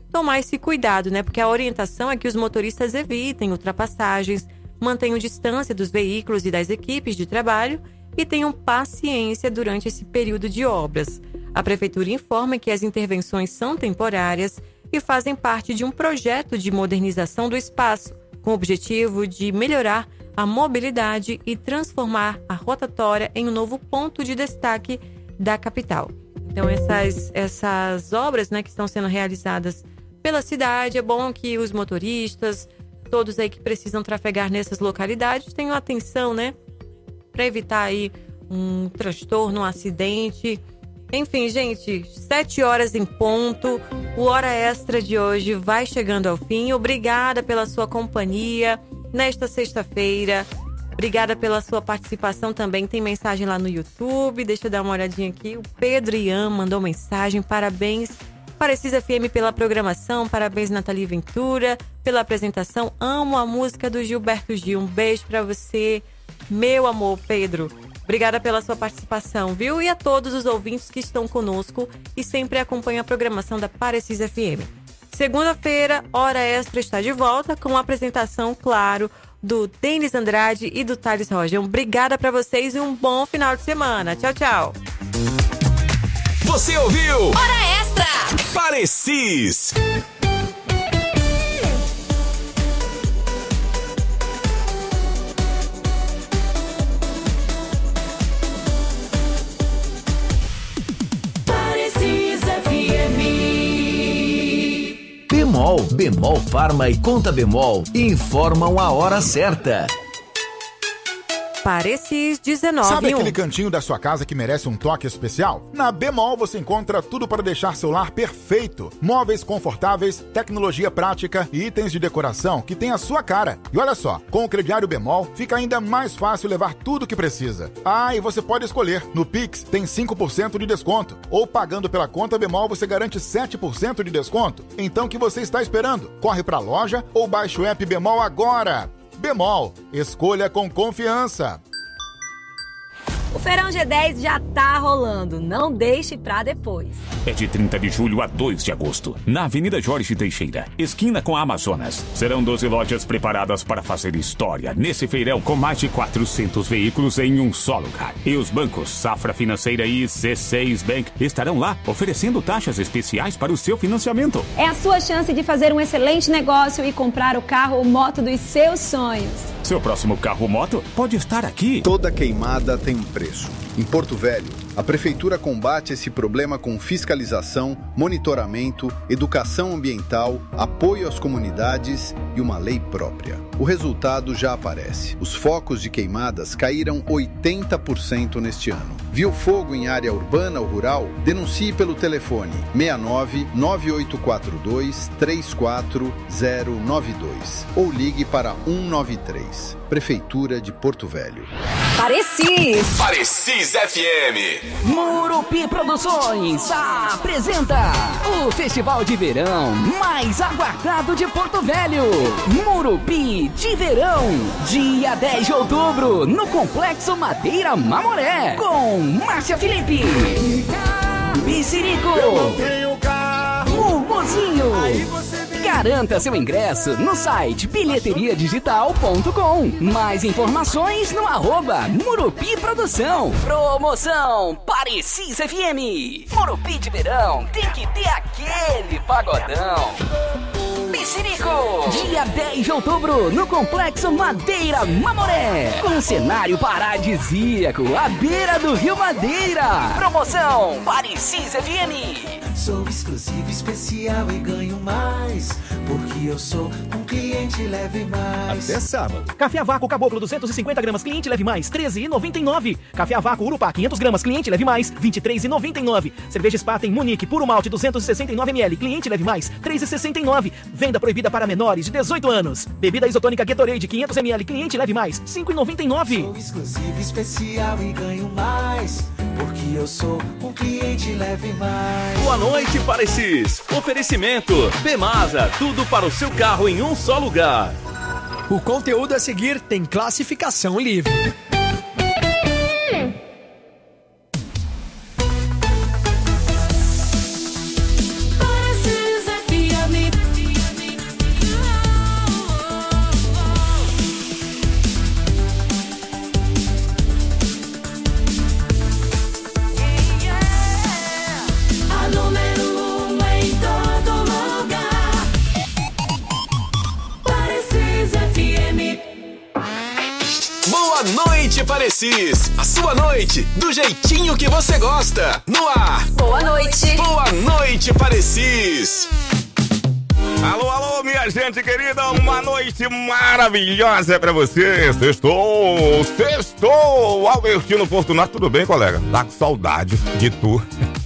Speaker 1: tomar esse cuidado, né? Porque a orientação é que os motoristas evitem ultrapassagens, mantenham distância dos veículos e das equipes de trabalho e tenham paciência durante esse período de obras. A Prefeitura informa que as intervenções são temporárias e fazem parte de um projeto de modernização do espaço, com o objetivo de melhorar a mobilidade e transformar a rotatória em um novo ponto de destaque da capital. Então, essas obras, né, que estão sendo realizadas pela cidade, é bom que os motoristas, todos aí que precisam trafegar nessas localidades, tenham atenção, né, para evitar aí um transtorno, um acidente. Enfim, gente, 7 horas em ponto, o Hora Extra de hoje vai chegando ao fim. Obrigada pela sua companhia nesta sexta-feira. Obrigada pela sua participação também. Tem mensagem lá no YouTube, deixa eu dar uma olhadinha aqui. O Pedro Ian mandou mensagem, parabéns Parecis FM pela programação, parabéns Nathalie Ventura pela apresentação. Amo a música do Gilberto Gil. Um beijo pra você, meu amor, Pedro. Obrigada pela sua participação, viu? E a todos os ouvintes que estão conosco e sempre acompanham a programação da Parecis FM. Segunda-feira, Hora Extra está de volta com a apresentação, claro, do Denis Andrade e do Thales Roger. Obrigada pra vocês e um bom final de semana. Tchau, tchau.
Speaker 2: Você ouviu?
Speaker 10: Hora Extra!
Speaker 2: Parecis!
Speaker 14: Bemol, Bemol Farma e Conta Bemol informam a hora certa.
Speaker 1: Parecis 19.
Speaker 15: Sabe aquele cantinho da sua casa que merece um toque especial? Na Bemol você encontra tudo para deixar seu lar perfeito. Móveis confortáveis, tecnologia prática e itens de decoração que tem a sua cara. E olha só, com o crediário Bemol fica ainda mais fácil levar tudo o que precisa. Ah, e você pode escolher. No Pix tem 5% de desconto. Ou pagando pela conta Bemol você garante 7% de desconto. Então o que você está esperando? Corre para a loja ou baixe o app Bemol agora. Bemol, escolha com confiança.
Speaker 16: O Feirão G10 já tá rolando, não deixe pra depois.
Speaker 17: É de 30 de julho a 2 de agosto, na Avenida Jorge Teixeira, esquina com a Amazonas. Serão 12 lojas preparadas para fazer história nesse feirão com mais de 400 veículos em um só lugar. E os bancos Safra Financeira e C6 Bank estarão lá oferecendo taxas especiais para o seu financiamento.
Speaker 16: É a sua chance de fazer um excelente negócio e comprar o carro ou moto dos seus sonhos.
Speaker 17: Seu próximo carro ou moto pode estar aqui.
Speaker 18: Toda queimada tem um preço. Em Porto Velho, a Prefeitura combate esse problema com fiscalização, monitoramento, educação ambiental, apoio às comunidades e uma lei própria. O resultado já aparece. Os focos de queimadas caíram 80% neste ano. Viu fogo em área urbana ou rural? Denuncie pelo telefone 69 9842 34092 ou ligue para 193. Prefeitura de Porto Velho.
Speaker 10: Parecis!
Speaker 2: Parecis FM!
Speaker 4: Murupi Produções apresenta o Festival de Verão mais aguardado de Porto Velho. Murupi de Verão, dia 10 de outubro, no Complexo Madeira Mamoré, com Márcia Felipe, Piscirico,
Speaker 3: Eu não tenho carro,
Speaker 4: Mumuzinho.
Speaker 3: aí você vem.
Speaker 4: Garanta seu ingresso no site bilheteriadigital.com. Mais informações no @Murupi Produção. Promoção Parecis FM. Murupi de Verão tem que ter aquele pagodão. Piscirico, dia 10 de outubro, no Complexo Madeira Mamoré, com um cenário paradisíaco à beira do Rio Madeira. Promoção Parecis FM.
Speaker 3: Sou exclusivo, especial e ganho mais, porque eu sou um cliente leve mais.
Speaker 19: Até sábado. Café a vácuo Caboclo 250 gramas, cliente leve mais, R$13,99. Café a vácuo Urupá 500 gramas, cliente leve mais, R$23,99. Cerveja Spaten Munique Puro Malte 269 ml, cliente leve mais, R$3,69. Venda proibida para menores de 18 anos. Bebida isotônica Gatorade 500 ml, cliente leve mais, R$5,99.
Speaker 3: Sou exclusivo, especial e ganho mais, porque eu sou um cliente leve mais.
Speaker 13: Boa noite, Parecis. Oferecimento Bemasa, tudo para o seu carro em um só lugar.
Speaker 19: O conteúdo a seguir tem classificação livre.
Speaker 10: Parecis FM.
Speaker 2: Boa noite, Parecis. A sua noite, do jeitinho que você gosta. No ar.
Speaker 10: Boa noite.
Speaker 2: Boa noite, Parecis.
Speaker 20: Alô, alô, minha gente querida, uma noite maravilhosa pra você. Sextou, Albertino Fortunato, tudo bem, colega? Tá com saudade de tu.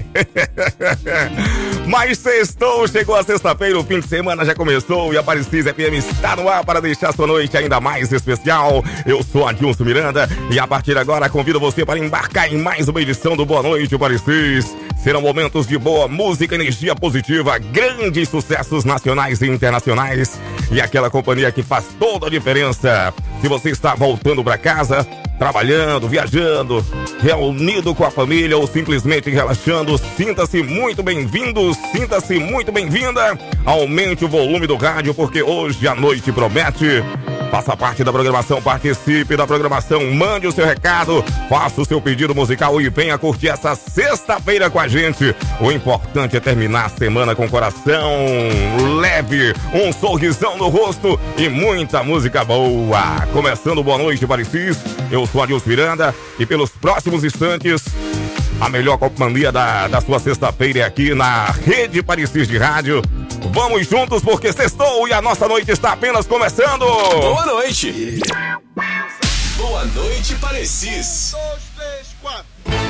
Speaker 20: Mas sextou, chegou a sexta-feira, o fim de semana já começou e a Parecis FM está no ar para deixar sua noite ainda mais especial. Eu sou Adilson Miranda e a partir de agora convido você para embarcar em mais uma edição do Boa Noite, Parecis. Serão momentos de boa música, energia positiva, grandes sucessos nacionais e internacionais e aquela companhia que faz toda a diferença. Se você está voltando para casa, trabalhando, viajando, reunido com a família ou simplesmente relaxando, sinta-se muito bem-vindo, sinta-se muito bem-vinda. Aumente o volume do rádio porque hoje a noite promete. Faça parte da programação, participe da programação, mande o seu recado, faça o seu pedido musical e venha curtir essa sexta-feira com a gente. O importante é terminar a semana com o coração leve, um sorrisão no rosto e muita música boa. Começando o Boa Noite, Parecis, eu sou Adilson Miranda e pelos próximos instantes, a melhor companhia da sua sexta-feira é aqui na Rede Parecis de Rádio. Vamos juntos porque sextou e a nossa noite está apenas começando.
Speaker 2: Boa noite. Boa noite, Parecis.
Speaker 9: 2, 3, 4.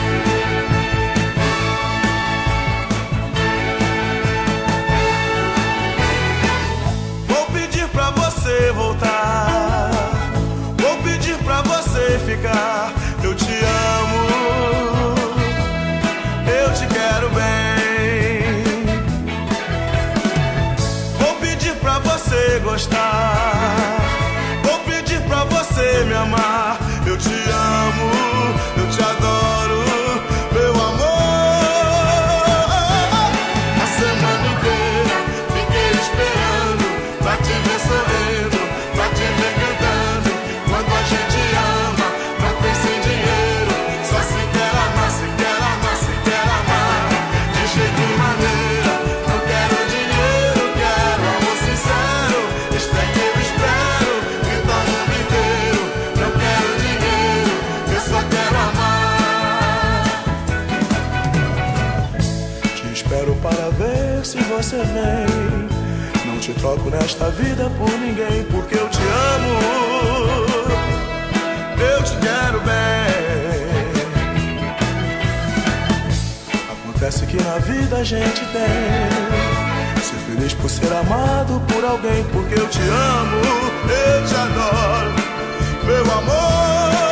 Speaker 9: Vou pedir pra você voltar. Vou pedir pra você ficar. Eu te amo. Eu te quero bem. Gostar. Vou pedir pra você me amar. Eu te amo, eu te adoro, meu amor. A semana inteira fiquei esperando pra te ver sorrindo, pra te ver cantando. Quando a gente ama, não pensa em dinheiro, só se quer amar, se quer amar, se quer amar. De jeito e maneira, não quero dinheiro, quero amor sincero. Para ver se você vem. Não te troco nesta vida por ninguém, porque eu te amo, eu te quero bem. Acontece que na vida a gente tem ser feliz por ser amado por alguém, porque eu te amo, eu te adoro, meu amor.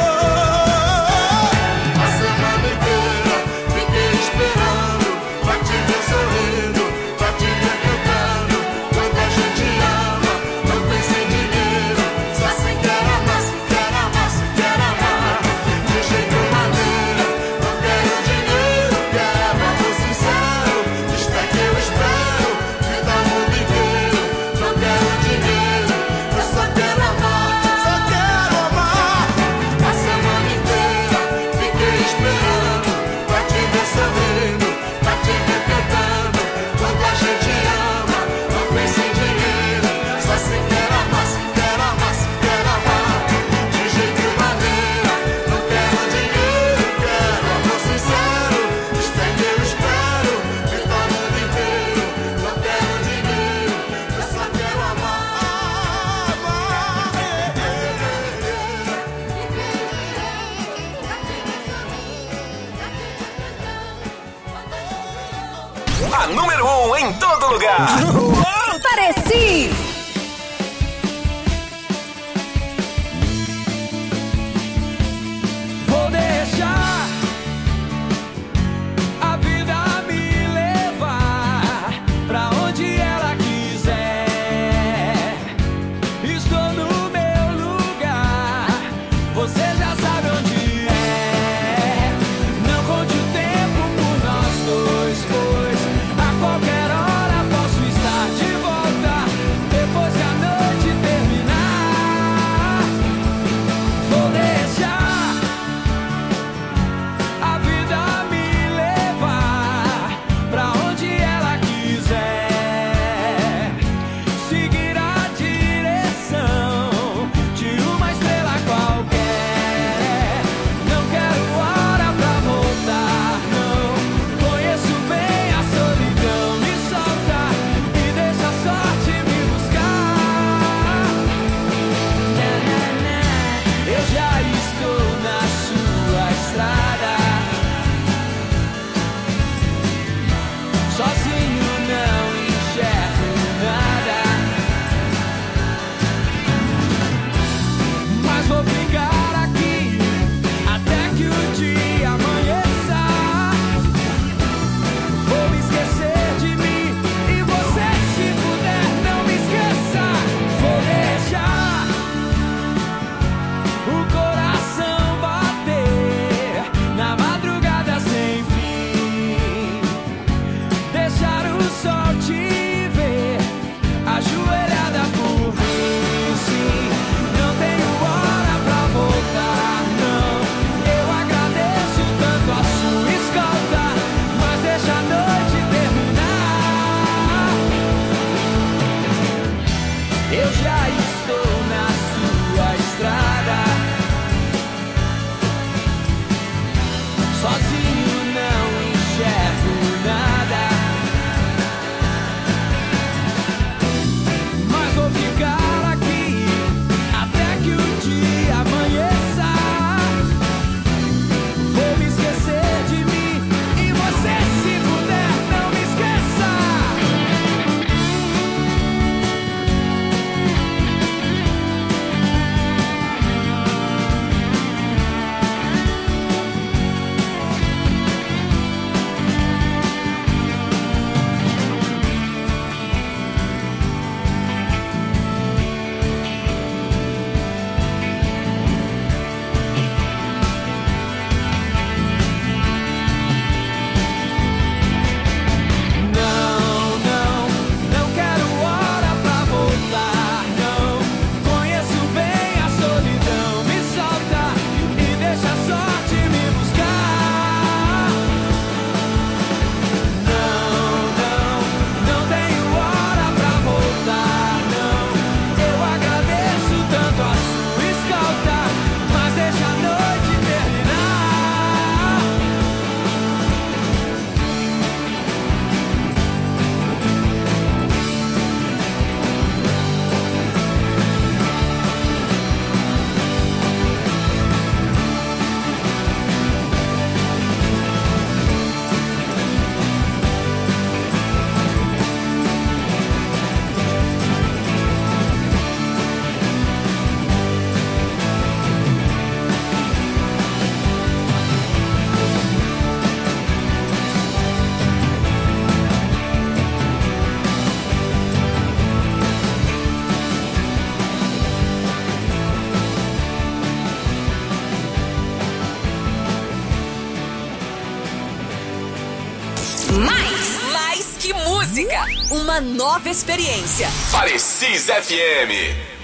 Speaker 9: A semana inteira fiquei esperando pra te ver sorrindo, pra te ver cantando. Quando a gente ama, não pensa em dinheiro, só se quer amar, se quer amar, se quer amar. De jeito e maneira, não quero dinheiro, quero amor sincero. Isto é que eu espero, vida o mundo inteiro. Não quero dinheiro, eu só quero amar, só quero amar. A semana inteira fiquei esperando pra te ver sorrindo, pra te ver cantando. Quando a gente ama, não pensa em dinheiro, só se quer amar, se quer amar, se quer amar. De jeito e maneira, não quero dinheiro, quero amor sincero. Isto é que eu espero, vida o mundo inteiro. Não quero dinheiro, eu só quero amar.
Speaker 2: A número 1 em todo lugar.
Speaker 10: Parecis.
Speaker 3: Vou deixar a vida me levar pra onde ela quiser. Estou no meu lugar, você já sabe onde é. Não conte o tempo por nós dois, pois a qualquer hora posso estar de volta.
Speaker 10: uma nova experiência.
Speaker 2: Parecis FM.